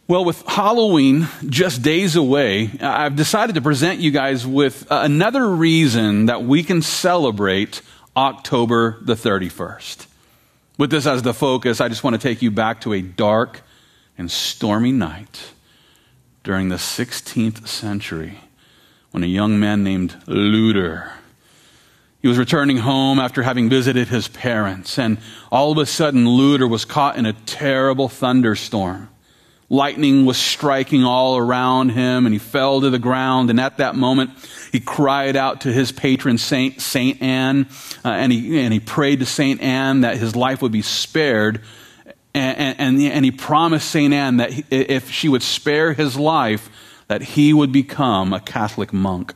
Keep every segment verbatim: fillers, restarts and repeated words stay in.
Well, with Halloween just days away, I've decided to present you guys with another reason that we can celebrate October the thirty-first. With this as the focus, I just want to take you back to a dark and stormy night during the sixteenth century when a young man named Luther, he was returning home after having visited his parents, and all of a sudden Luther was caught in a terrible thunderstorm. Lightning was striking all around him, and he fell to the ground. And at that moment, he cried out to his patron saint, Saint Anne, uh, and he and he prayed to Saint Anne that his life would be spared. And, and, and he promised Saint Anne that he, if she would spare his life, that he would become a Catholic monk.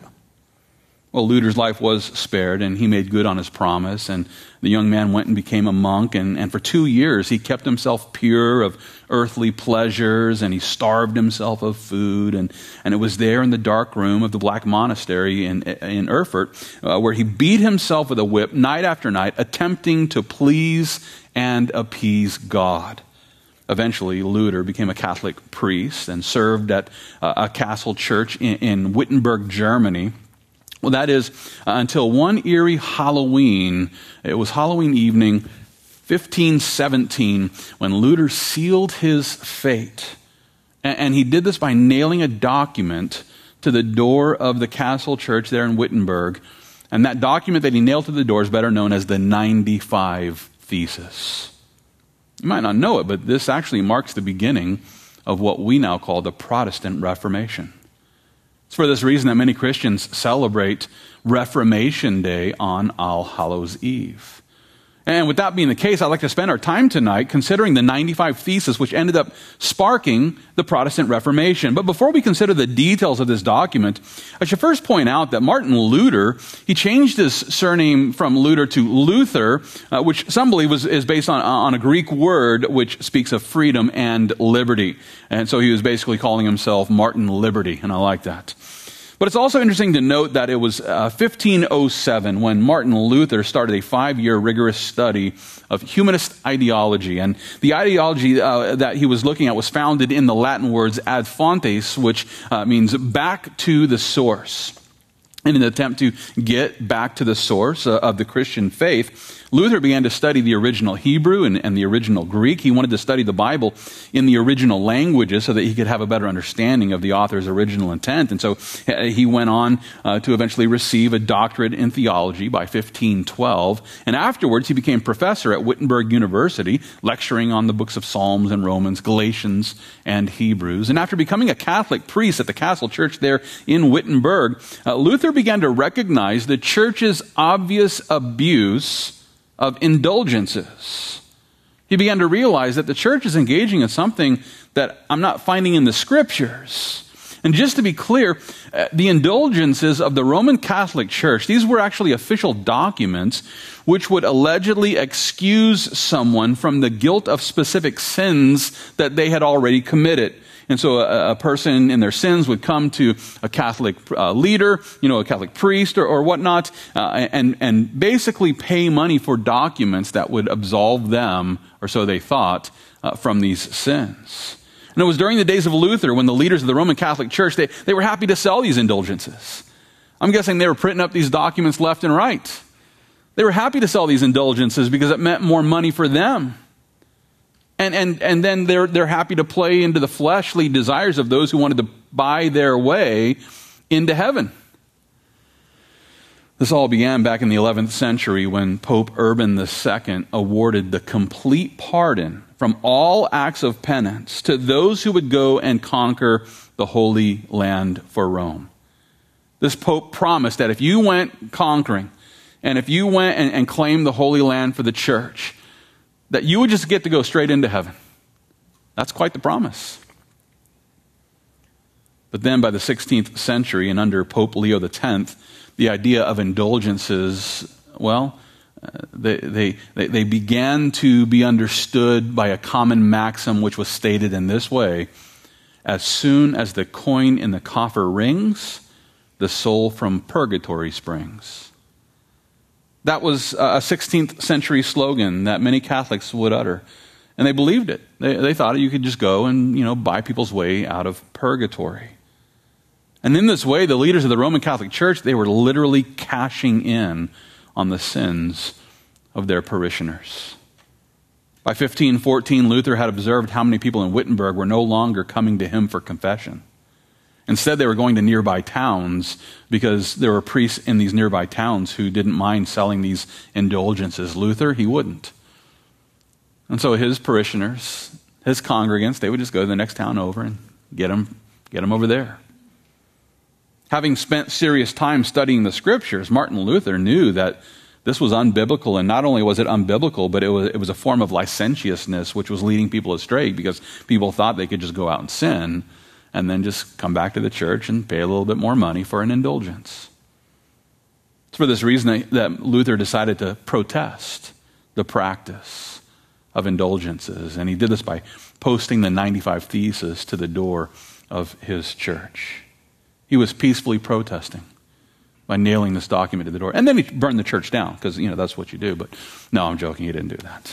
Well, Luther's life was spared, and he made good on his promise, and the young man went and became a monk, and, and for two years he kept himself pure of earthly pleasures, and he starved himself of food, and, and it was there in the dark room of the Black Monastery in, in Erfurt uh, where he beat himself with a whip night after night, attempting to please and appease God. Eventually, Luther became a Catholic priest and served at uh, a castle church in, in Wittenberg, Germany. Well, that is uh, until one eerie Halloween. It was Halloween evening, fifteen seventeen, when Luther sealed his fate. And, and he did this by nailing a document to the door of the castle church there in Wittenberg. And that document that he nailed to the door is better known as the ninety-five Thesis. You might not know it, but this actually marks the beginning of what we now call the Protestant Reformation. It's for this reason that many Christians celebrate Reformation Day on All Hallows Eve. And with that being the case, I'd like to spend our time tonight considering the ninety-five Thesis, which ended up sparking the Protestant Reformation. But before we consider the details of this document, I should first point out that Martin Luther, he changed his surname from Luther to Luther, uh, which some believe was, is based on, on a Greek word which speaks of freedom and liberty. And so he was basically calling himself Martin Liberty, and I like that. But it's also interesting to note that it was uh, fifteen oh seven when Martin Luther started a five-year rigorous study of humanist ideology. And the ideology uh, that he was looking at was founded in the Latin words ad fontes, which uh, means back to the source. In an attempt to get back to the source uh, of the Christian faith, Luther began to study the original Hebrew and, and the original Greek. He wanted to study the Bible in the original languages so that he could have a better understanding of the author's original intent. And so uh, he went on uh, to eventually receive a doctorate in theology by fifteen twelve. And afterwards, he became professor at Wittenberg University, lecturing on the books of Psalms and Romans, Galatians, and Hebrews. And after becoming a Catholic priest at the Castle Church there in Wittenberg, uh, Luther began to recognize the church's obvious abuse of indulgences. He began to realize that the church is engaging in something that I'm not finding in the scriptures. And just to be clear, uh, the indulgences of the Roman Catholic Church, these were actually official documents which would allegedly excuse someone from the guilt of specific sins that they had already committed. And so a, a person in their sins would come to a Catholic uh, leader, you know, a Catholic priest or, or whatnot, uh, and, and basically pay money for documents that would absolve them, or so they thought, uh, from these sins. And it was during the days of Luther when the leaders of the Roman Catholic Church, they, they were happy to sell these indulgences. I'm guessing they were printing up these documents left and right. They were happy to sell these indulgences because it meant more money for them. And and and then they're they're happy to play into the fleshly desires of those who wanted to buy their way into heaven. This all began back in the eleventh century when Pope Urban the Second awarded the complete pardon from all acts of penance to those who would go and conquer the Holy Land for Rome. This Pope promised that if you went conquering and if you went and, and claimed the Holy Land for the church, that you would just get to go straight into heaven. That's quite the promise. But then by the sixteenth century and under Pope Leo the Tenth, the idea of indulgences, well, uh, they, they, they, they began to be understood by a common maxim which was stated in this way: as soon as the coin in the coffer rings, the soul from purgatory springs. That was a sixteenth century slogan that many Catholics would utter. And they believed it. They, they thought you could just go and, you know, buy people's way out of purgatory. And in this way, the leaders of the Roman Catholic Church, they were literally cashing in on the sins of their parishioners. By fifteen fourteen, Luther had observed how many people in Wittenberg were no longer coming to him for confession. Instead, they were going to nearby towns because there were priests in these nearby towns who didn't mind selling these indulgences. Luther, he wouldn't. And so his parishioners, his congregants, they would just go to the next town over and get them, get them over there. Having spent serious time studying the scriptures, Martin Luther knew that this was unbiblical, and not only was it unbiblical, but it was, it was a form of licentiousness which was leading people astray because people thought they could just go out and sin and then just come back to the church and pay a little bit more money for an indulgence. It's for this reason that Luther decided to protest the practice of indulgences, and he did this by posting the ninety-five Theses to the door of his church. He was peacefully protesting by nailing this document to the door. And then he burned the church down because, you know, that's what you do. But no, I'm joking. He didn't do that.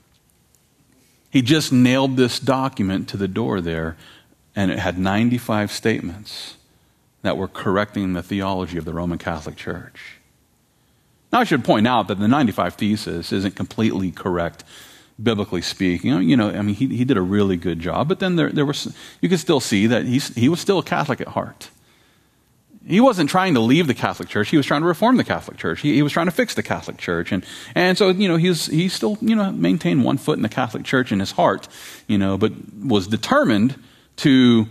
He just nailed this document to the door there, and it had ninety-five statements that were correcting the theology of the Roman Catholic Church. Now, I should point out that the ninety-five Theses isn't completely correct, biblically speaking. You know, I mean, he, he did a really good job, but then there, there was, you could still see that he's, he was still a Catholic at heart. He wasn't trying to leave the Catholic Church. He was trying to reform the Catholic Church. He, he was trying to fix the Catholic Church. And, and so, you know, he's, he still, you know, maintained one foot in the Catholic Church in his heart, you know, but was determined to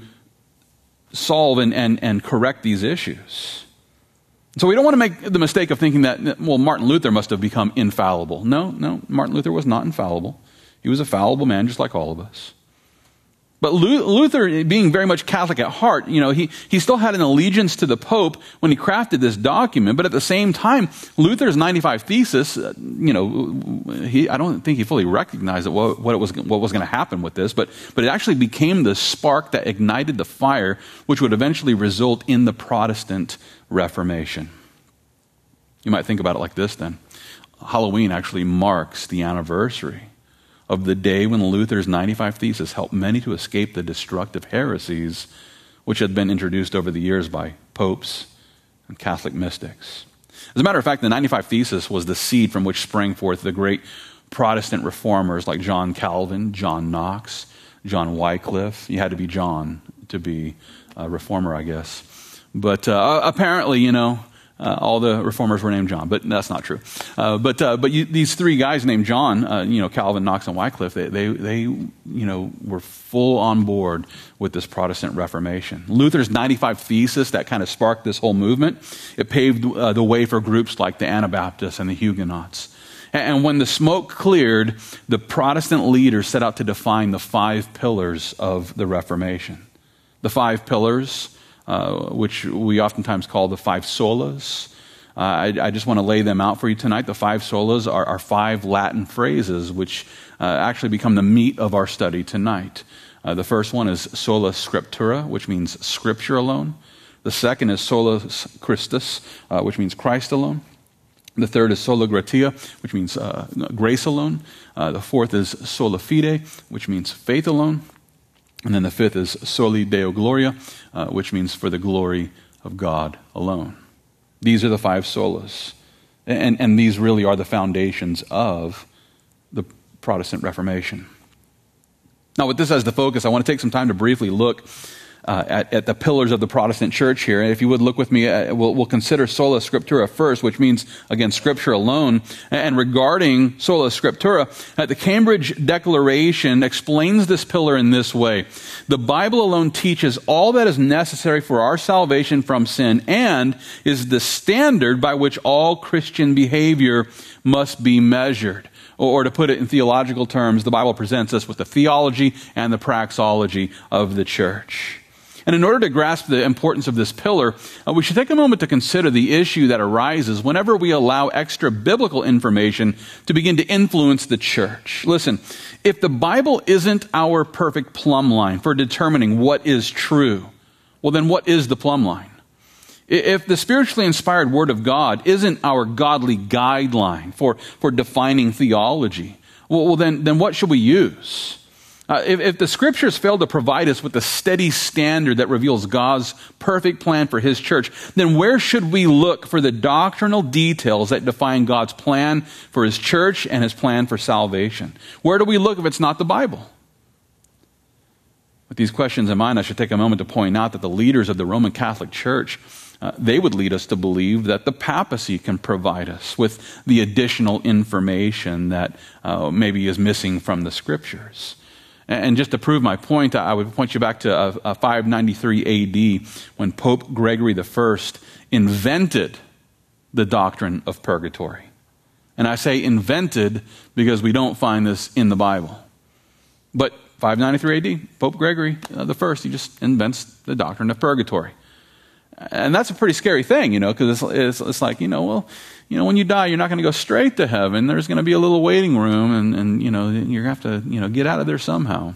solve and, and, and correct these issues. So we don't want to make the mistake of thinking that, well, Martin Luther must have become infallible. No, no, Martin Luther was not infallible. He was a fallible man just like all of us. But Luther, being very much Catholic at heart, you know, he, he still had an allegiance to the Pope when he crafted this document. But at the same time, Luther's ninety-five Theses, uh, you know, he, I don't think he fully recognized what, what, it was, what was going to happen with this. But, but it actually became the spark that ignited the fire, which would eventually result in the Protestant Reformation. You might think about it like this then. Halloween actually marks the anniversary of the day when Luther's ninety-five Theses helped many to escape the destructive heresies which had been introduced over the years by popes and Catholic mystics. As a matter of fact, the ninety-five Theses was the seed from which sprang forth the great Protestant reformers like John Calvin, John Knox, John Wycliffe. You had to be John to be a reformer, I guess. But uh, apparently, you know, Uh, all the reformers were named John, but that's not true. Uh, but uh, but you, these three guys named John, uh, you know, Calvin, Knox, and Wycliffe, they, they they you know were full on board with this Protestant Reformation. Luther's ninety-five Theses that kind of sparked this whole movement. It paved uh, the way for groups like the Anabaptists and the Huguenots. And, and when the smoke cleared, the Protestant leaders set out to define the five pillars of the Reformation. The five pillars, Uh, which we oftentimes call the five solas. Uh, I, I just want to lay them out for you tonight. The five solas are, are five Latin phrases which uh, actually become the meat of our study tonight. Uh, the first one is sola scriptura, which means scripture alone. The second is sola Christus, uh, which means Christ alone. The third is sola gratia, which means uh, grace alone. Uh, the fourth is sola fide, which means faith alone. And then the fifth is soli Deo gloria, uh, which means for the glory of God alone. These are the five solas. And, and these really are the foundations of the Protestant Reformation. Now, with this as the focus, I want to take some time to briefly look uh, at, at the pillars of the Protestant church here. And if you would look with me, uh, we'll, we'll consider sola scriptura first, which means, again, scripture alone. And regarding sola scriptura, uh, the Cambridge Declaration explains this pillar in this way. The Bible alone teaches all that is necessary for our salvation from sin and is the standard by which all Christian behavior must be measured. Or to put it in theological terms, the Bible presents us with the theology and the praxeology of the church. And in order to grasp the importance of this pillar, uh, we should take a moment to consider the issue that arises whenever we allow extra biblical information to begin to influence the church. Listen, if the Bible isn't our perfect plumb line for determining what is true, well then what is the plumb line? If the spiritually inspired Word of God isn't our godly guideline for, for defining theology, Well, well then, then what should we use? Uh, if, if the scriptures fail to provide us with the steady standard that reveals God's perfect plan for his church, then where should we look for the doctrinal details that define God's plan for his church and his plan for salvation? Where do we look if it's not the Bible? With these questions in mind, I should take a moment to point out that the leaders of the Roman Catholic Church, uh, they would lead us to believe that the papacy can provide us with the additional information that uh, maybe is missing from the scriptures. And just to prove my point, I would point you back to uh, uh, five ninety-three A D when Pope Gregory the First invented the doctrine of purgatory. And I say invented because we don't find this in the Bible. But five ninety-three A D, Pope Gregory uh, the First, he just invents the doctrine of purgatory. And that's a pretty scary thing, you know, because it's, it's, it's like, you know, well, you know, when you die, you're not going to go straight to heaven. There's going to be a little waiting room, and, and you know, you're going to have to, you know, get out of there somehow.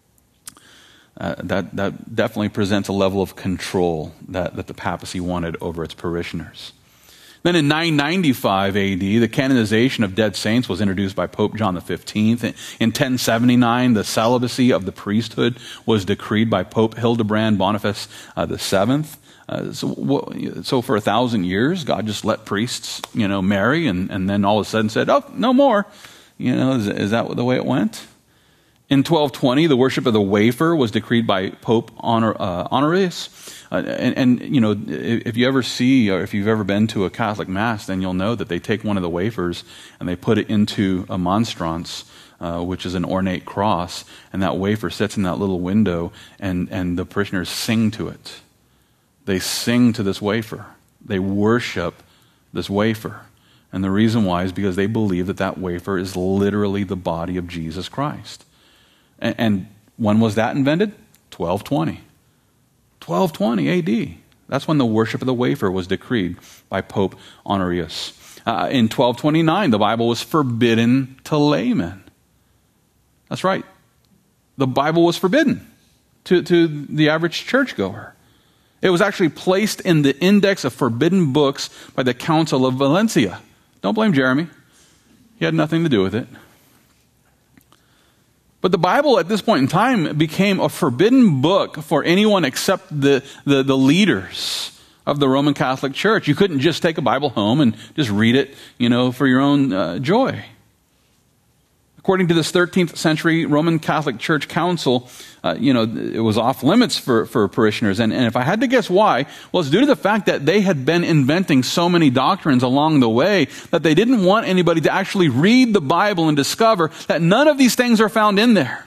Uh, that, that definitely presents a level of control that, that the papacy wanted over its parishioners. Then in nine ninety-five A D, the canonization of dead saints was introduced by Pope John the fifteenth. In ten seventy-nine, the celibacy of the priesthood was decreed by Pope Hildebrand Boniface uh, the seventh. Uh, so, so for a thousand years, God just let priests, you know, marry, and, and then all of a sudden said, "Oh, no more." You know, is, is that the way it went? In twelve twenty, the worship of the wafer was decreed by Pope Honor, uh, Honorius. Uh, and, and, you know, if you ever see, or if you've ever been to a Catholic Mass, then you'll know that they take one of the wafers and they put it into a monstrance, uh, which is an ornate cross, and that wafer sits in that little window, and, and the parishioners sing to it. They sing to this wafer. They worship this wafer. And the reason why is because they believe that that wafer is literally the body of Jesus Christ. And, and when was that invented? twelve twenty. twelve twenty A D. That's when the worship of the wafer was decreed by Pope Honorius. Uh, in twelve twenty-nine, the Bible was forbidden to laymen. That's right. The Bible was forbidden to, to the average churchgoer. It was actually placed in the index of forbidden books by the Council of Valencia. Don't blame Jeremy. He had nothing to do with it. But the Bible at this point in time became a forbidden book for anyone except the, the, the leaders of the Roman Catholic Church. You couldn't just take a Bible home and just read it, you know, for your own uh, joy. According to this thirteenth century Roman Catholic Church Council, uh, you know, it was off limits for, for parishioners. And, and if I had to guess why, well, it's due to the fact that they had been inventing so many doctrines along the way that they didn't want anybody to actually read the Bible and discover that none of these things are found in there.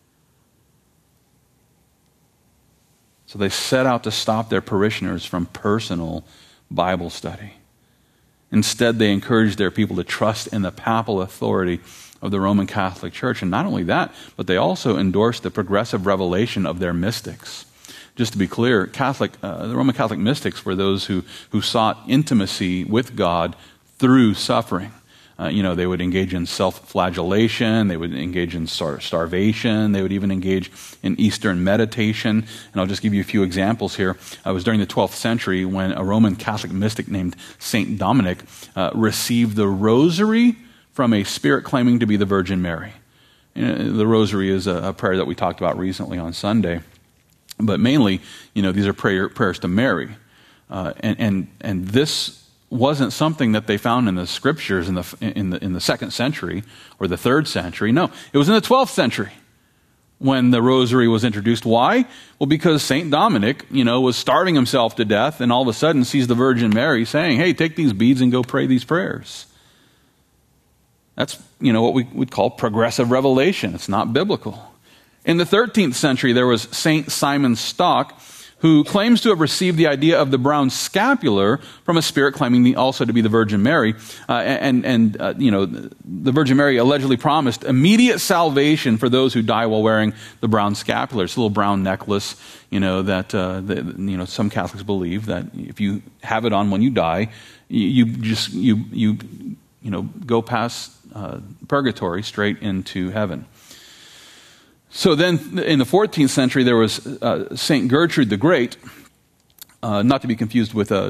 So they set out to stop their parishioners from personal Bible study. Instead, they encouraged their people to trust in the papal authority of the Roman Catholic Church. And not only that, but they also endorsed the progressive revelation of their mystics. Just to be clear, Catholic, uh, the Roman Catholic mystics were those who, who sought intimacy with God through suffering. Uh, you know, they would engage in self-flagellation, they would engage in star- starvation, they would even engage in Eastern meditation. And I'll just give you a few examples here. It was during the twelfth century when a Roman Catholic mystic named Saint Dominic uh, received the rosary from a spirit claiming to be the Virgin Mary. You know, the rosary is a, a prayer that we talked about recently on Sunday. But mainly, you know, these are prayer, prayers to Mary. Uh, and, and, and this wasn't something that they found in the scriptures in the, in the, in the second century or the third century. No, it was in the twelfth century when the rosary was introduced. Why? Well, because Saint Dominic, you know, was starving himself to death and all of a sudden sees the Virgin Mary saying, "Hey, take these beads and go pray these prayers." That's, you know, what we would call progressive revelation. It's not biblical. In the thirteenth century, there was Saint Simon Stock, who claims to have received the idea of the brown scapular from a spirit claiming also to be the Virgin Mary. Uh, and, and uh, you know, the Virgin Mary allegedly promised immediate salvation for those who die while wearing the brown scapular. It's a little brown necklace, you know, that, uh, the, you know, some Catholics believe that if you have it on when you die, you, you just, you, you, you know, go past uh, purgatory straight into heaven. So then in the fourteenth century, there was uh, Saint Gertrude the Great, uh, not to be confused with uh,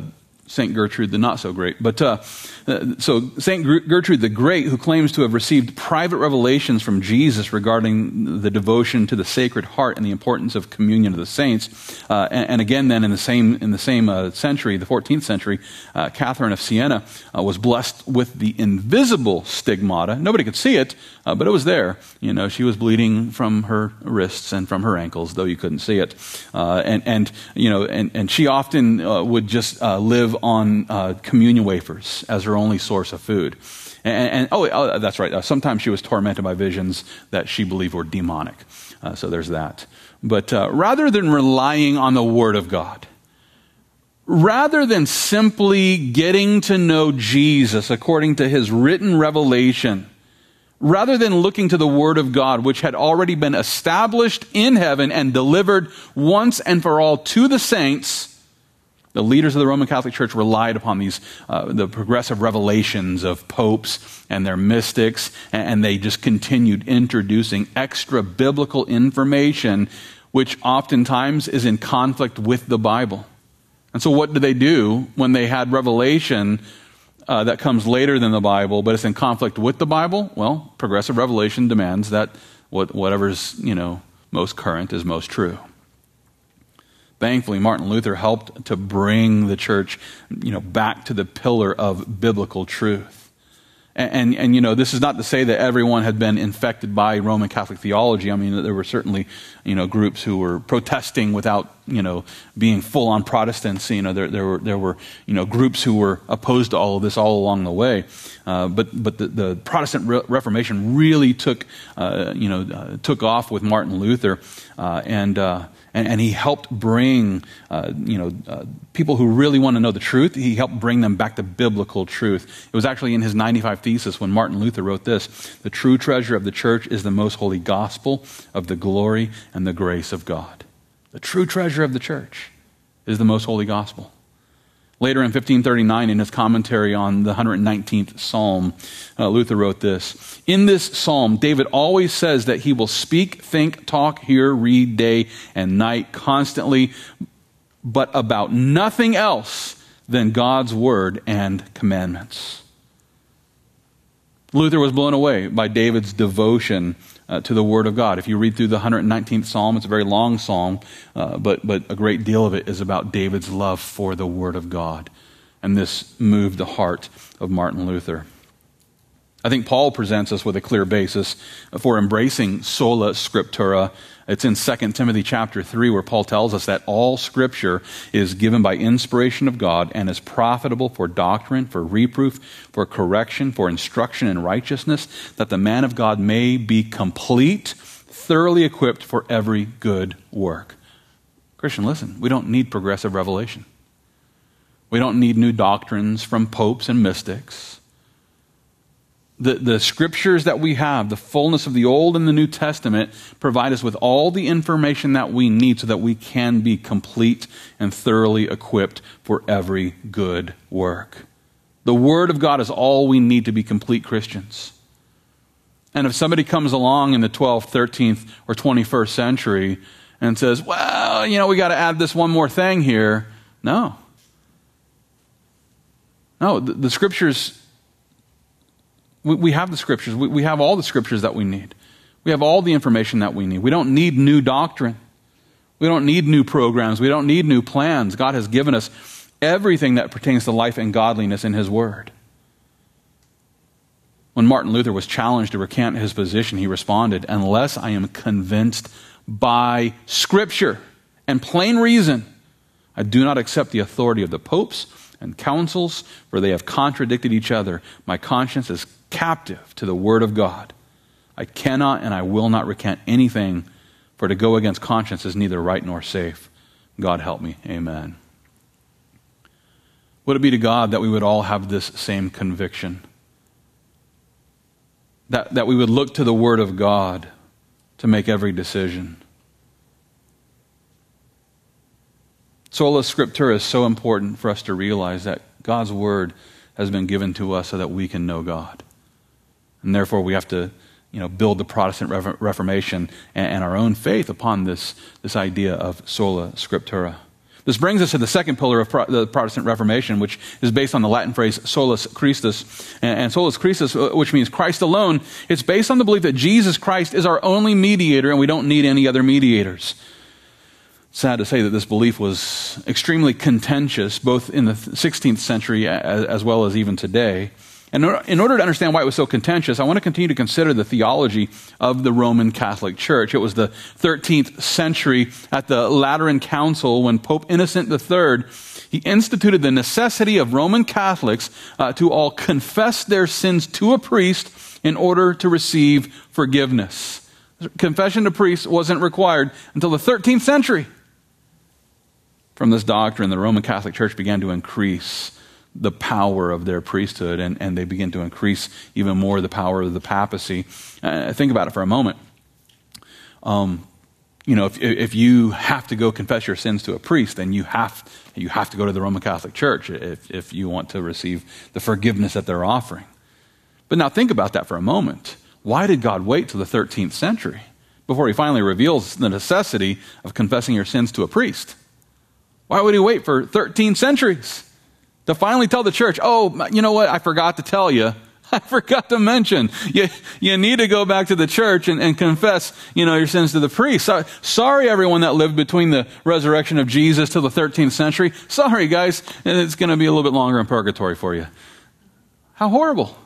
Saint Gertrude the not so great. But uh, so Saint Gertrude the Great, who claims to have received private revelations from Jesus regarding the devotion to the Sacred Heart and the importance of communion of the saints, uh, and, and again then in the same in the same uh, century, the fourteenth century, uh, Catherine of Siena uh, was blessed with the invisible stigmata. Nobody could see it, uh, but it was there. You know, she was bleeding from her wrists and from her ankles, though you couldn't see it. Uh, and and you know, and and she often uh, would just uh, live on uh, communion wafers as her only source of food. And, and oh, oh, that's right. Uh, sometimes she was tormented by visions that she believed were demonic. Uh, so there's that. But uh, rather than relying on the Word of God, rather than simply getting to know Jesus according to his written revelation, rather than looking to the Word of God, which had already been established in heaven and delivered once and for all to the saints, the leaders of the Roman Catholic Church relied upon these, uh, the progressive revelations of popes and their mystics, and they just continued introducing extra biblical information, which oftentimes is in conflict with the Bible. And so what do they do when they had revelation uh, that comes later than the Bible, but it's in conflict with the Bible? Well, progressive revelation demands that what, whatever's, you know, most current is most true. Thankfully, Martin Luther helped to bring the church, you know, back to the pillar of biblical truth. And, and, and, you know, this is not to say that everyone had been infected by Roman Catholic theology. I mean, there were certainly, you know, groups who were protesting without, you know, being full-on Protestants. You know, there, there were, there were, you know, groups who were opposed to all of this all along the way. Uh, but, but the, the Protestant Re- Reformation really took, uh, you know, uh, took off with Martin Luther, uh, and, uh, and, and he helped bring, uh, you know, uh, people who really want to know the truth. He helped bring them back to biblical truth. It was actually in his ninety-five Thesis when Martin Luther wrote this: "The true treasure of the church is the most holy gospel of the glory and the grace of God." The true treasure of the church is the most holy gospel. Later in fifteen thirty-nine, in his commentary on the one hundred nineteenth Psalm, uh, Luther wrote this: "In this psalm, David always says that he will speak, think, talk, hear, read day and night constantly, but about nothing else than God's word and commandments." Luther was blown away by David's devotion uh, to the Word of God. If you read through the one hundred nineteenth Psalm, it's a very long psalm, uh, but, but a great deal of it is about David's love for the Word of God. And this moved the heart of Martin Luther. I think Paul presents us with a clear basis for embracing sola scriptura. It's in Second Timothy chapter three, where Paul tells us that all Scripture is given by inspiration of God and is profitable for doctrine, for reproof, for correction, for instruction in righteousness, that the man of God may be complete, thoroughly equipped for every good work. Christian, listen, we don't need progressive revelation. We don't need new doctrines from popes and mystics. The, the scriptures that we have, the fullness of the Old and the New Testament, provide us with all the information that we need so that we can be complete and thoroughly equipped for every good work. The Word of God is all we need to be complete Christians. And if somebody comes along in the twelfth, thirteenth, or twenty-first century and says, well, you know, we got to add this one more thing here. No. No, the, the scriptures... We have the scriptures. We have all the scriptures that we need. We have all the information that we need. We don't need new doctrine. We don't need new programs. We don't need new plans. God has given us everything that pertains to life and godliness in His Word. When Martin Luther was challenged to recant his position, he responded, "Unless I am convinced by Scripture and plain reason, I do not accept the authority of the popes and councils, for they have contradicted each other. My conscience is captive to the Word of God. I cannot and I will not recant anything, for to go against conscience is neither right nor safe. God help me. Amen." Would it be to God that we would all have this same conviction? That, that we would look to the Word of God to make every decision. Sola Scriptura is so important for us to realize that God's Word has been given to us so that we can know God. And therefore we have to, you know, build the Protestant Reformation and, and our own faith upon this, this idea of sola scriptura. This brings us to the second pillar of Pro- the Protestant Reformation, which is based on the Latin phrase solus Christus. And, and solus Christus, which means Christ alone, it's based on the belief that Jesus Christ is our only mediator and we don't need any other mediators. Sad to say that this belief was extremely contentious, both in the sixteenth century as, as well as even today. And in order to understand why it was so contentious, I want to continue to consider the theology of the Roman Catholic Church. It was the thirteenth century at the Lateran Council when Pope Innocent the Third, he instituted the necessity of Roman Catholics uh, to all confess their sins to a priest in order to receive forgiveness. Confession to priests wasn't required until the thirteenth century. From this doctrine, the Roman Catholic Church began to increase the power of their priesthood, and, and they begin to increase even more the power of the papacy. Uh, think about it for a moment. Um, you know, if, if you have to go confess your sins to a priest, then you have you have to go to the Roman Catholic Church if, if you want to receive the forgiveness that they're offering. But now think about that for a moment. Why did God wait till the thirteenth century before he finally reveals the necessity of confessing your sins to a priest? Why would he wait for thirteen centuries? To finally tell the church, oh, you know what, I forgot to tell you. I forgot to mention. You, you need to go back to the church and, and confess, you know, your sins to the priest. So, sorry, everyone that lived between the resurrection of Jesus till the thirteenth century. Sorry, guys, it's going to be a little bit longer in purgatory for you. How horrible.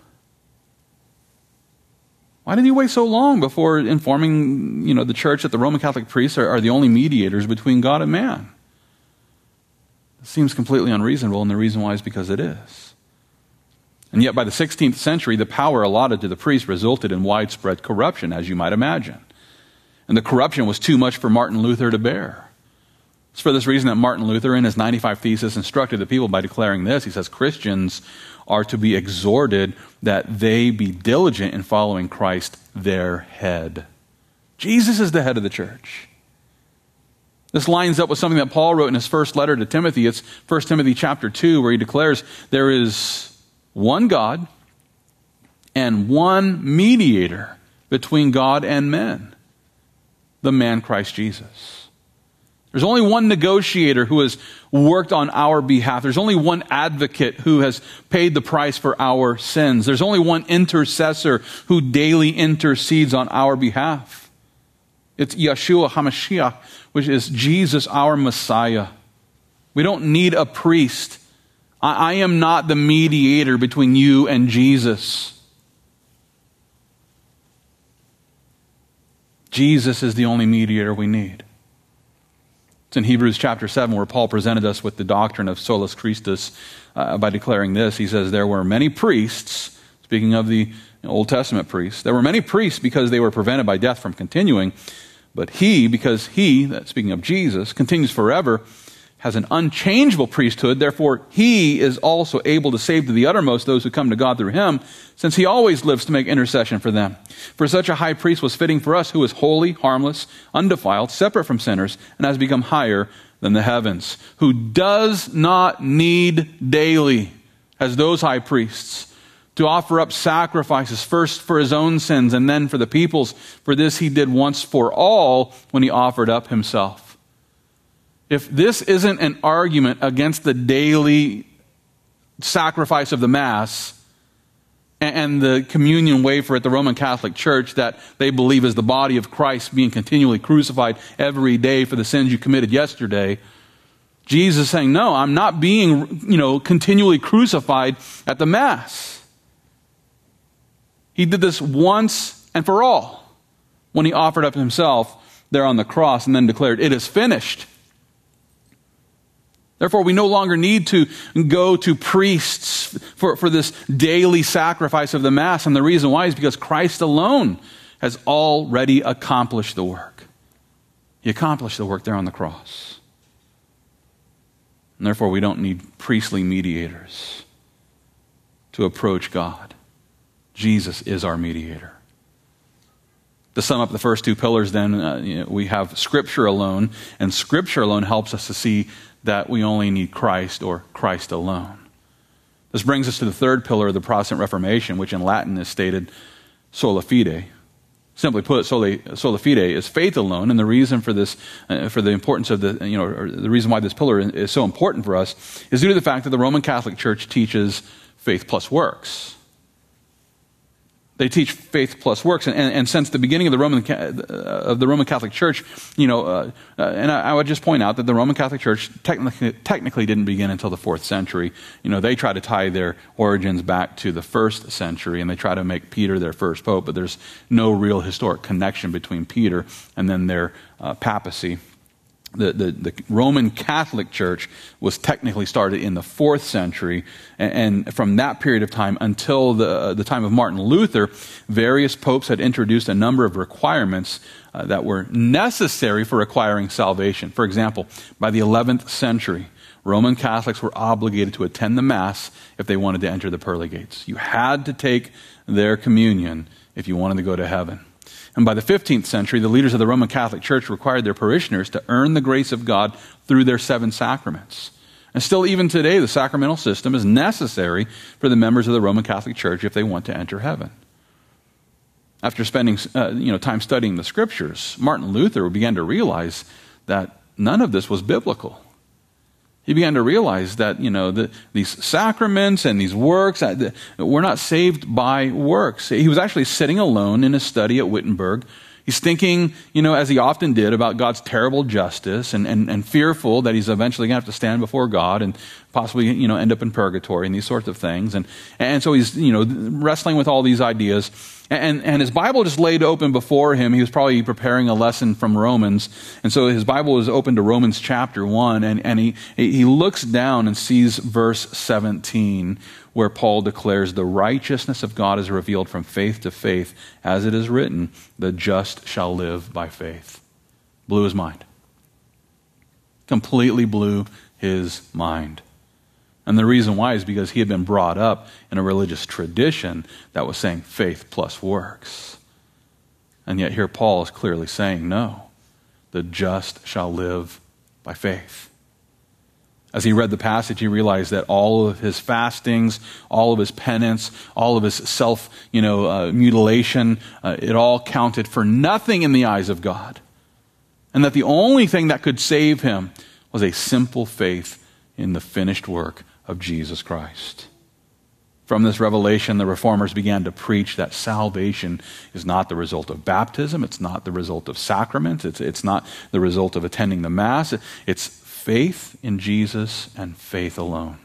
Why did he wait so long before informing, you know, the church that the Roman Catholic priests are, are the only mediators between God and man? It seems completely unreasonable, and the reason why is because it is. And yet by the sixteenth century, the power allotted to the priest resulted in widespread corruption, as you might imagine. And the corruption was too much for Martin Luther to bear. It's for this reason that Martin Luther, in his ninety-five Theses, instructed the people by declaring this. He says, Christians are to be exhorted that they be diligent in following Christ, their head. Jesus is the head of the church. This lines up with something that Paul wrote in his first letter to Timothy. It's First Timothy chapter two, where he declares there is one God and one mediator between God and men, the man Christ Jesus. There's only one negotiator who has worked on our behalf. There's only one advocate who has paid the price for our sins. There's only one intercessor who daily intercedes on our behalf. It's Yeshua HaMashiach, which is Jesus, our Messiah. We don't need a priest. I, I am not the mediator between you and Jesus. Jesus is the only mediator we need. It's in Hebrews chapter seven where Paul presented us with the doctrine of solus Christus uh, by declaring this. He says, there were many priests, speaking of the Old Testament priests, there were many priests because they were prevented by death from continuing. But he, because he, speaking of Jesus, continues forever, has an unchangeable priesthood. Therefore, he is also able to save to the uttermost those who come to God through him, since he always lives to make intercession for them. For such a high priest was fitting for us, who is holy, harmless, undefiled, separate from sinners, and has become higher than the heavens, who does not need daily, as those high priests, to offer up sacrifices, first for his own sins and then for the people's. For this he did once for all when he offered up himself. If this isn't an argument against the daily sacrifice of the Mass and the communion wafer at the Roman Catholic Church that they believe is the body of Christ being continually crucified every day for the sins you committed yesterday, Jesus is saying, no, I'm not being, you know, continually crucified at the Mass. He did this once and for all when he offered up himself there on the cross and then declared, it is finished. Therefore, we no longer need to go to priests for, for this daily sacrifice of the Mass. And the reason why is because Christ alone has already accomplished the work. He accomplished the work there on the cross. And therefore, we don't need priestly mediators to approach God. Jesus is our mediator. To sum up the first two pillars, then, uh, you know, we have Scripture alone, and Scripture alone helps us to see that we only need Christ or Christ alone. This brings us to the third pillar of the Protestant Reformation, which in Latin is stated sola fide, Simply put, sola, sola fide is faith alone, and the reason for this, uh, for the importance of the, you know, or the reason why this pillar is so important for us is due to the fact that the Roman Catholic Church teaches faith plus works. They teach faith plus works, and, and, and since the beginning of the Roman uh, of the Roman Catholic Church, you know, uh, uh, and I, I would just point out that the Roman Catholic Church technically technically didn't begin until the fourth century. You know, they try to tie their origins back to the first century, and they try to make Peter their first pope, but there's no real historic connection between Peter and then their uh, papacy. The, the, the Roman Catholic Church was technically started in the fourth century, and, and from that period of time until the, the time of Martin Luther, various popes had introduced a number of requirements uh, that were necessary for acquiring salvation. For example, by the eleventh century, Roman Catholics were obligated to attend the Mass if they wanted to enter the pearly gates. You had to take their communion if you wanted to go to heaven. And by the fifteenth century, the leaders of the Roman Catholic Church required their parishioners to earn the grace of God through their seven sacraments. And still, even today, the sacramental system is necessary for the members of the Roman Catholic Church if they want to enter heaven. After spending uh, you know, time studying the Scriptures, Martin Luther began to realize that none of this was biblical. He began to realize that, you know, the, these sacraments and these works, uh, we're not saved by works. He was actually sitting alone in his study at Wittenberg. He's thinking, you know, as he often did, about God's terrible justice and, and, and fearful that he's eventually going to have to stand before God and possibly, you know, end up in purgatory and these sorts of things. And, and so he's, you know, wrestling with all these ideas. And, and his Bible just laid open before him. He was probably preparing a lesson from Romans. And so his Bible was open to Romans chapter one. And, and he, he looks down and sees verse seventeen, where Paul declares, "The righteousness of God is revealed from faith to faith, as it is written, the just shall live by faith." Blew his mind. Completely blew his mind. And the reason why is because he had been brought up in a religious tradition that was saying faith plus works. And yet here Paul is clearly saying, no, the just shall live by faith. As he read the passage, he realized that all of his fastings, all of his penance, all of his self, you know, uh, mutilation, uh, it all counted for nothing in the eyes of God. And that the only thing that could save him was a simple faith in the finished work of Jesus Christ. From this revelation, the reformers began to preach that salvation is not the result of baptism, it's not the result of sacraments, it's, it's not the result of attending the Mass, it's faith in Jesus and faith alone.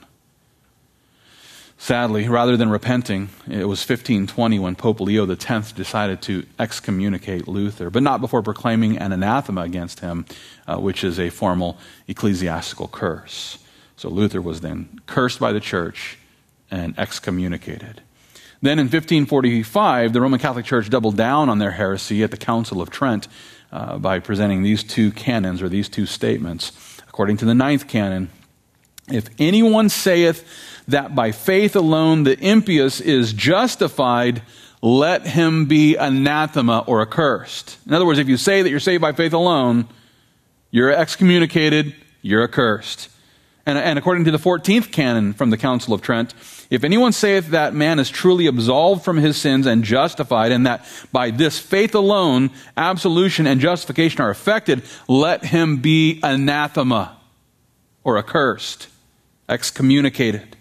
Sadly, rather than repenting, it was fifteen twenty when Pope Leo the tenth decided to excommunicate Luther, but not before proclaiming an anathema against him, uh, which is a formal ecclesiastical curse. So Luther was then cursed by the church and excommunicated. Then in fifteen forty-five, the Roman Catholic Church doubled down on their heresy at the Council of Trent uh, by presenting these two canons, or these two statements. According to the ninth canon, "If anyone saith that by faith alone the impious is justified, let him be anathema or accursed." In other words, if you say that you're saved by faith alone, you're excommunicated, you're accursed. And, and according to the fourteenth canon from the Council of Trent, "If anyone saith that man is truly absolved from his sins and justified, and that by this faith alone absolution and justification are effected, let him be anathema or accursed, excommunicated."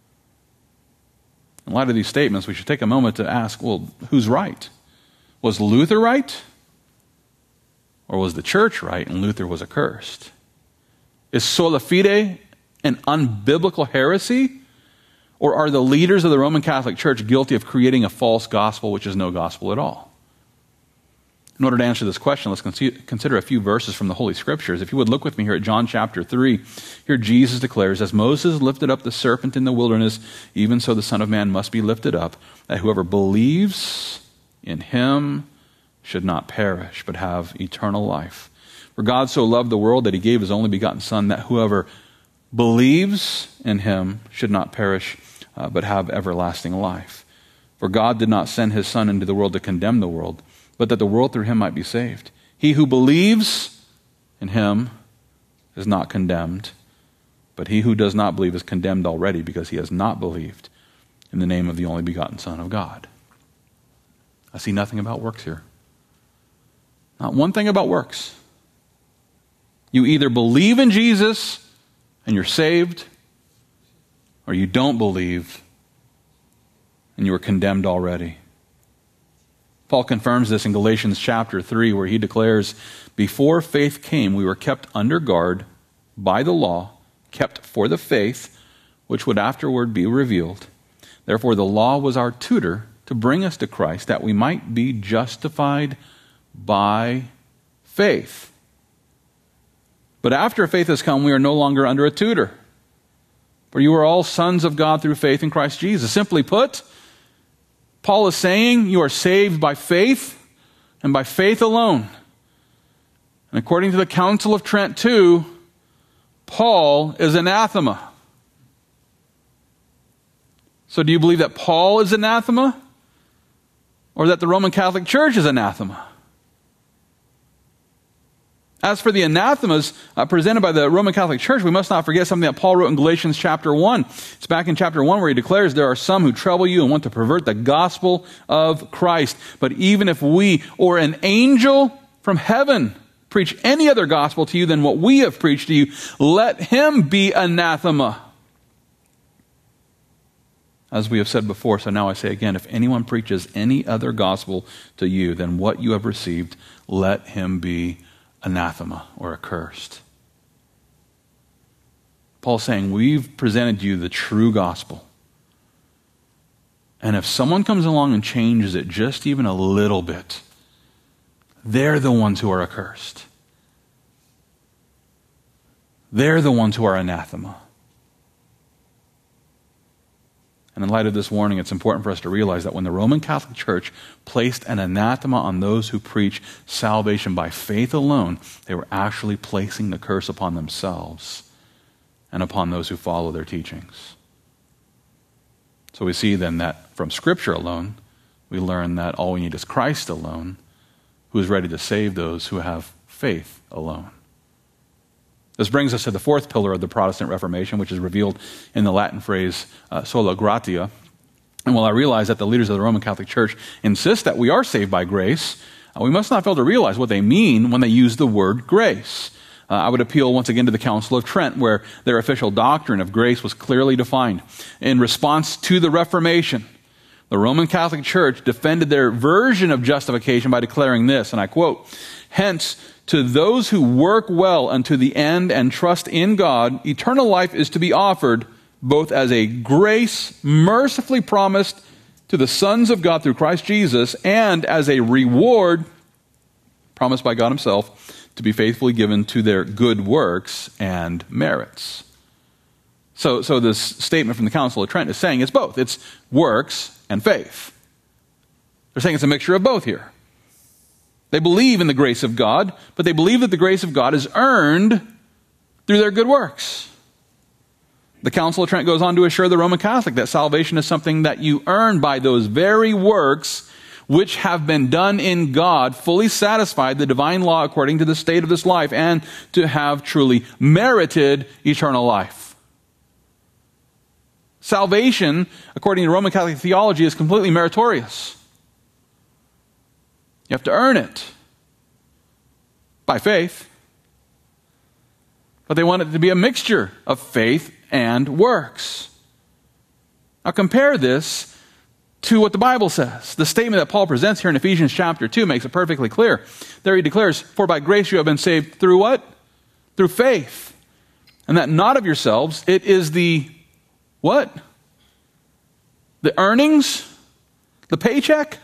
In light of these statements, we should take a moment to ask, well, who's right? Was Luther right? Or was the church right and Luther was accursed? Is sola fide an unbiblical heresy? Or are the leaders of the Roman Catholic Church guilty of creating a false gospel which is no gospel at all? In order to answer this question, let's consider a few verses from the Holy Scriptures. If you would look with me here at John chapter three, here Jesus declares, "As Moses lifted up the serpent in the wilderness, even so the Son of Man must be lifted up, that whoever believes in him should not perish, but have eternal life. For God so loved the world that he gave his only begotten Son, that whoever believes in him should not perish, uh, but have everlasting life. For God did not send his Son into the world to condemn the world, but that the world through him might be saved. He who believes in him is not condemned, but he who does not believe is condemned already, because he has not believed in the name of the only begotten Son of God." I see nothing about works here. Uh, one thing about works. You either believe in Jesus and you're saved, or you don't believe and you are condemned already. Paul confirms this in Galatians chapter three, where he declares, before faith came, we were kept under guard by the law, kept for the faith, which would afterward be revealed. Therefore, the law was our tutor to bring us to Christ, that we might be justified by faith. But after faith has come, we are no longer under a tutor. For you are all sons of God through faith in Christ Jesus. Simply put, Paul is saying you are saved by faith and by faith alone. And according to the Council of Trent too, Paul is anathema. So do you believe that Paul is anathema? Or that the Roman Catholic Church is anathema? As for the anathemas uh, presented by the Roman Catholic Church, we must not forget something that Paul wrote in Galatians chapter one. It's back in chapter one where he declares, there are some who trouble you and want to pervert the gospel of Christ. But even if we or an angel from heaven preach any other gospel to you than what we have preached to you, let him be anathema. As we have said before, so now I say again, if anyone preaches any other gospel to you than what you have received, let him be anathema or accursed. Paul's saying, we've presented you the true gospel. And if someone comes along and changes it just even a little bit, they're the ones who are accursed. They're the ones who are anathema. And in light of this warning, it's important for us to realize that when the Roman Catholic Church placed an anathema on those who preach salvation by faith alone, they were actually placing the curse upon themselves and upon those who follow their teachings. So we see then that from Scripture alone, we learn that all we need is Christ alone, who is ready to save those who have faith alone. This brings us to the fourth pillar of the Protestant Reformation, which is revealed in the Latin phrase uh, sola gratia. And while I realize that the leaders of the Roman Catholic Church insist that we are saved by grace, uh, we must not fail to realize what they mean when they use the word grace. Uh, I would appeal once again to the Council of Trent, where their official doctrine of grace was clearly defined. In response to the Reformation, the Roman Catholic Church defended their version of justification by declaring this, and I quote, "Hence, to those who work well unto the end and trust in God, eternal life is to be offered both as a grace mercifully promised to the sons of God through Christ Jesus, and as a reward promised by God himself to be faithfully given to their good works and merits." So, so this statement from the Council of Trent is saying it's both. It's works and faith. They're saying it's a mixture of both here. They believe in the grace of God, but they believe that the grace of God is earned through their good works. The Council of Trent goes on to assure the Roman Catholic that salvation is something that you earn by those very works which have been done in God, fully satisfied the divine law according to the state of this life, and to have truly merited eternal life. Salvation, according to Roman Catholic theology, is completely meritorious. You have to earn it by faith. But they want it to be a mixture of faith and works. Now compare this to what the Bible says. The statement that Paul presents here in Ephesians chapter two makes it perfectly clear. There he declares, "For by grace you have been saved through what? Through faith. And that not of yourselves, it is the what? The earnings? The paycheck?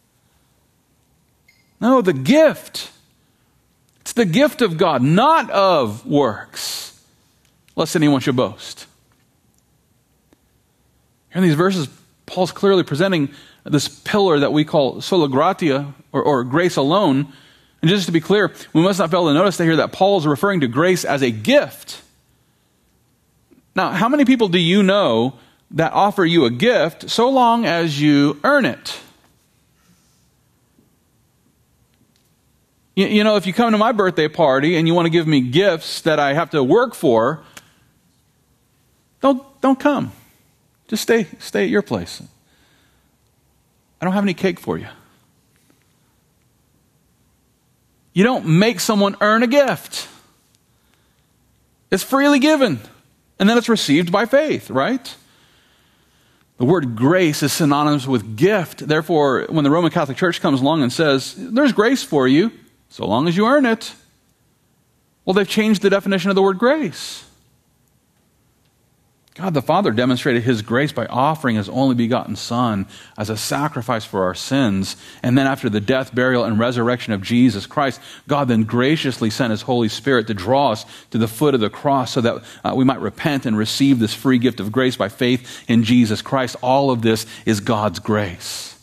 No, the gift. It's the gift of God, not of works, lest anyone should boast." Here in these verses, Paul's clearly presenting this pillar that we call sola gratia, or, or grace alone. And just to be clear, we must not fail to notice here that Paul is referring to grace as a gift. Now, how many people do you know that offer you a gift so long as you earn it? You, you know, if you come to my birthday party and you want to give me gifts that I have to work for, don't don't come. Just stay stay at your place. I don't have any cake for you. You don't make someone earn a gift. It's freely given, and then it's received by faith, right? The word grace is synonymous with gift. Therefore, when the Roman Catholic Church comes along and says, there's grace for you, so long as you earn it, well, they've changed the definition of the word grace. God the Father demonstrated his grace by offering his only begotten Son as a sacrifice for our sins. And then after the death, burial, and resurrection of Jesus Christ, God then graciously sent his Holy Spirit to draw us to the foot of the cross so that uh, we might repent and receive this free gift of grace by faith in Jesus Christ. All of this is God's grace.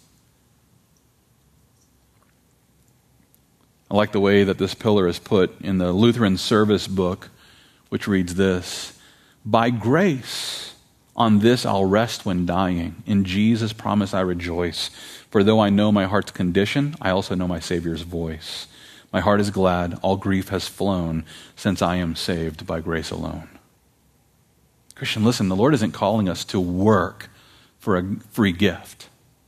I like the way that this pillar is put in the Lutheran Service Book, which reads this: by grace, on this I'll rest when dying. In Jesus' promise I rejoice. For though I know my heart's condition, I also know my Savior's voice. My heart is glad, all grief has flown, since I am saved by grace alone. Christian, listen, the Lord isn't calling us to work for a free gift.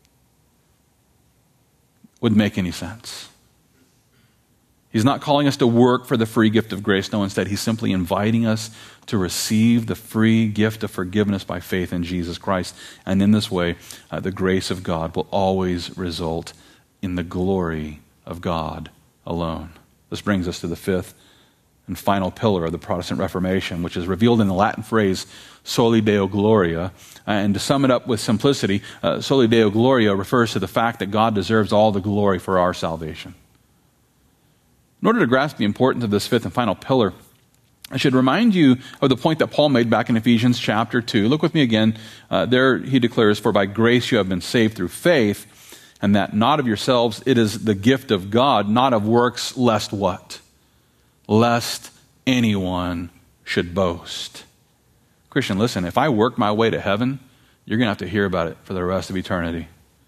Wouldn't make any sense. He's not calling us to work for the free gift of grace. No, instead, he's simply inviting us to receive the free gift of forgiveness by faith in Jesus Christ. And in this way, uh, the grace of God will always result in the glory of God alone. This brings us to the fifth and final pillar of the Protestant Reformation, which is revealed in the Latin phrase Soli Deo Gloria. And to sum it up with simplicity, uh, Soli Deo Gloria refers to the fact that God deserves all the glory for our salvation. In order to grasp the importance of this fifth and final pillar, I should remind you of the point that Paul made back in Ephesians chapter two. Look with me again. Uh, there he declares, for by grace you have been saved through faith, and that not of yourselves, it is the gift of God, not of works, lest what? Lest anyone should boast. Christian, listen, if I work my way to heaven, you're going to have to hear about it for the rest of eternity.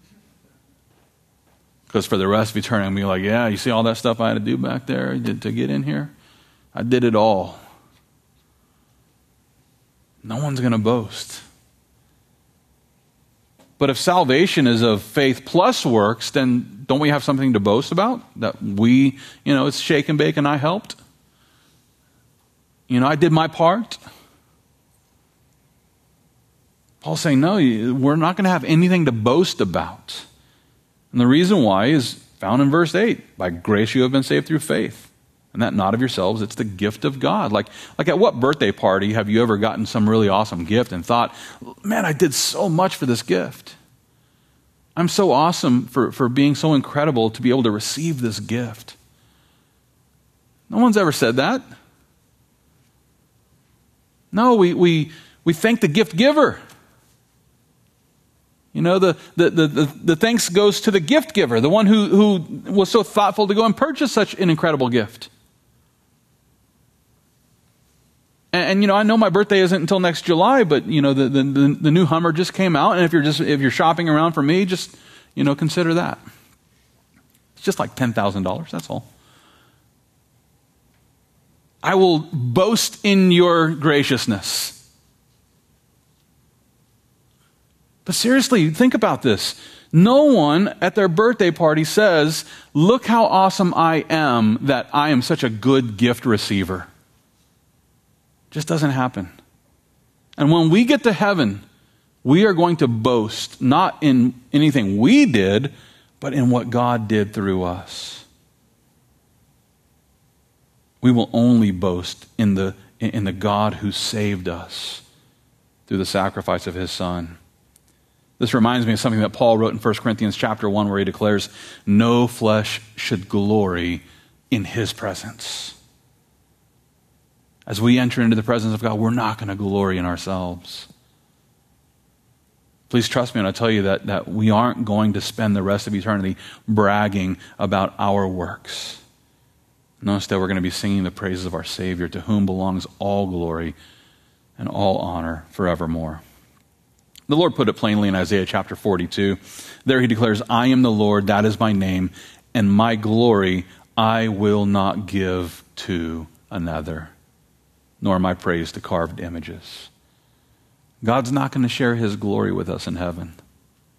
Because for the rest of eternity, I'm going to be like, yeah, you see all that stuff I had to do back there to get in here? I did it all. No one's going to boast. But if salvation is of faith plus works, then don't we have something to boast about? That we, you know, it's shake and bake and I helped. You know, I did my part. Paul's saying, no, we're not going to have anything to boast about. And the reason why is found in verse eight. By grace you have been saved through faith. And that not of yourselves, it's the gift of God. Like, like at what birthday party have you ever gotten some really awesome gift and thought, man, I did so much for this gift. I'm so awesome for, for being so incredible to be able to receive this gift. No one's ever said that. No, we we we thank the gift giver. You know, the, the, the, the, the thanks goes to the gift giver, the one who, who was so thoughtful to go and purchase such an incredible gift. And, and you know, I know my birthday isn't until next July, but you know, the, the, the, the new Hummer just came out, and if you're just if you're shopping around for me, just, you know, consider that. It's just like ten thousand dollars, that's all. I will boast in your graciousness. But seriously, think about this. No one at their birthday party says, look how awesome I am that I am such a good gift receiver. Just doesn't happen. And when we get to heaven, we are going to boast not in anything we did, but in what God did through us. We will only boast in the, in the God who saved us through the sacrifice of his Son. This reminds me of something that Paul wrote in First Corinthians chapter one, where he declares, no flesh should glory in his presence. As we enter into the presence of God, we're not going to glory in ourselves. Please trust me when I tell you that, that we aren't going to spend the rest of eternity bragging about our works. No, instead we're going to be singing the praises of our Savior, to whom belongs all glory and all honor forevermore. The Lord put it plainly in Isaiah chapter forty-two. There he declares, I am the Lord, that is my name, and my glory I will not give to another, nor my praise to carved images. God's not going to share his glory with us in heaven.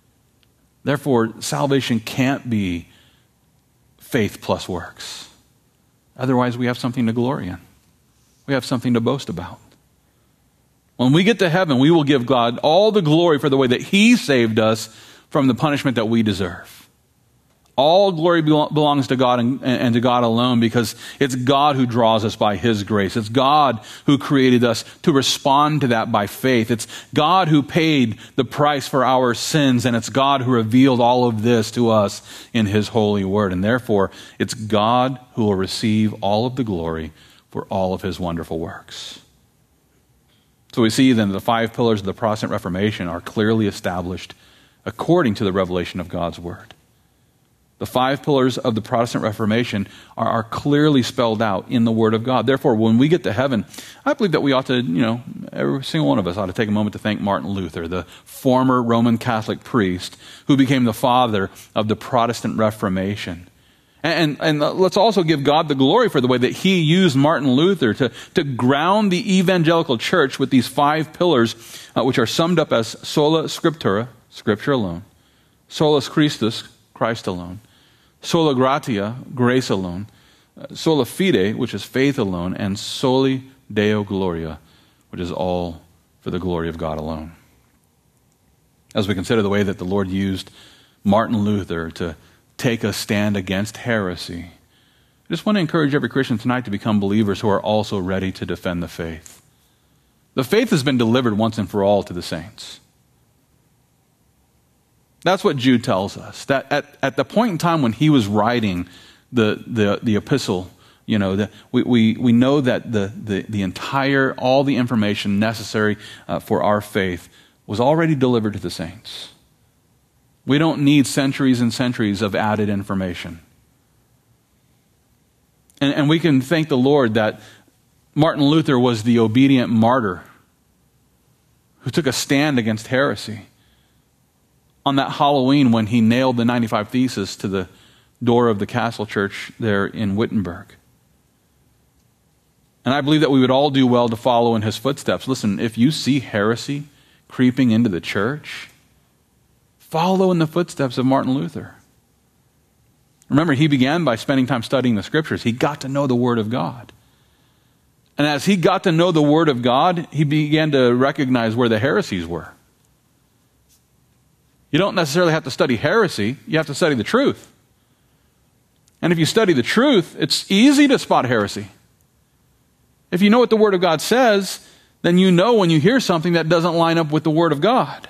Therefore, salvation can't be faith plus works. Otherwise, we have something to glory in. We have something to boast about. When we get to heaven, we will give God all the glory for the way that he saved us from the punishment that we deserve. All glory belongs to God and, and to God alone, because it's God who draws us by his grace. It's God who created us to respond to that by faith. It's God who paid the price for our sins, and it's God who revealed all of this to us in his holy word. And therefore, it's God who will receive all of the glory for all of his wonderful works. So we see then that the five pillars of the Protestant Reformation are clearly established according to the revelation of God's word. The five pillars of the Protestant Reformation are, are clearly spelled out in the Word of God. Therefore, when we get to heaven, I believe that we ought to, you know, every single one of us ought to take a moment to thank Martin Luther, the former Roman Catholic priest who became the father of the Protestant Reformation. And, and, and let's also give God the glory for the way that he used Martin Luther to, to ground the evangelical church with these five pillars, uh, which are summed up as sola scriptura, Scripture alone, solus Christus, Christ alone, sola gratia, grace alone, sola fide, which is faith alone, and soli Deo gloria, which is all for the glory of God alone. As we consider the way that the Lord used Martin Luther to take a stand against heresy, I just want to encourage every Christian tonight to become believers who are also ready to defend the faith. The faith has been delivered once and for all to the saints. That's what Jude tells us, that at, at the point in time when he was writing the, the, the epistle, you know, the, we, we, we know that the, the, the entire, all the information necessary uh, for our faith was already delivered to the saints. We don't need centuries and centuries of added information. And, and we can thank the Lord that Martin Luther was the obedient martyr who took a stand against heresy on that Halloween when he nailed the ninety-five Theses to the door of the Castle Church there in Wittenberg. And I believe that we would all do well to follow in his footsteps. Listen, if you see heresy creeping into the church, follow in the footsteps of Martin Luther. Remember, he began by spending time studying the Scriptures. He got to know the Word of God. And as he got to know the Word of God, he began to recognize where the heresies were. You don't necessarily have to study heresy. You have to study the truth. And if you study the truth, it's easy to spot heresy. If you know what the Word of God says, then you know when you hear something that doesn't line up with the Word of God.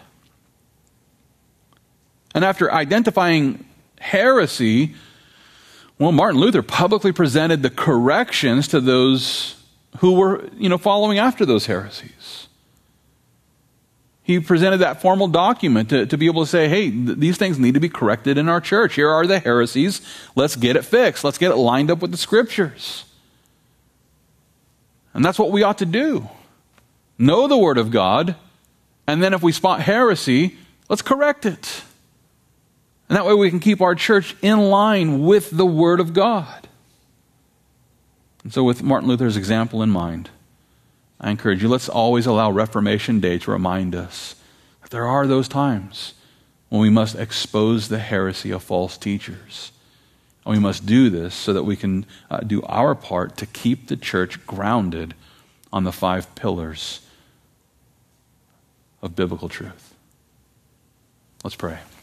And after identifying heresy, well, Martin Luther publicly presented the corrections to those who were, you know, following after those heresies. He presented that formal document to, to be able to say, hey, th- these things need to be corrected in our church. Here are the heresies. Let's get it fixed. Let's get it lined up with the Scriptures. And that's what we ought to do. Know the Word of God, and then if we spot heresy, let's correct it. And that way we can keep our church in line with the Word of God. And so with Martin Luther's example in mind, I encourage you, let's always allow Reformation Day to remind us that there are those times when we must expose the heresy of false teachers. And we must do this so that we can uh, do our part to keep the church grounded on the five pillars of biblical truth. Let's pray.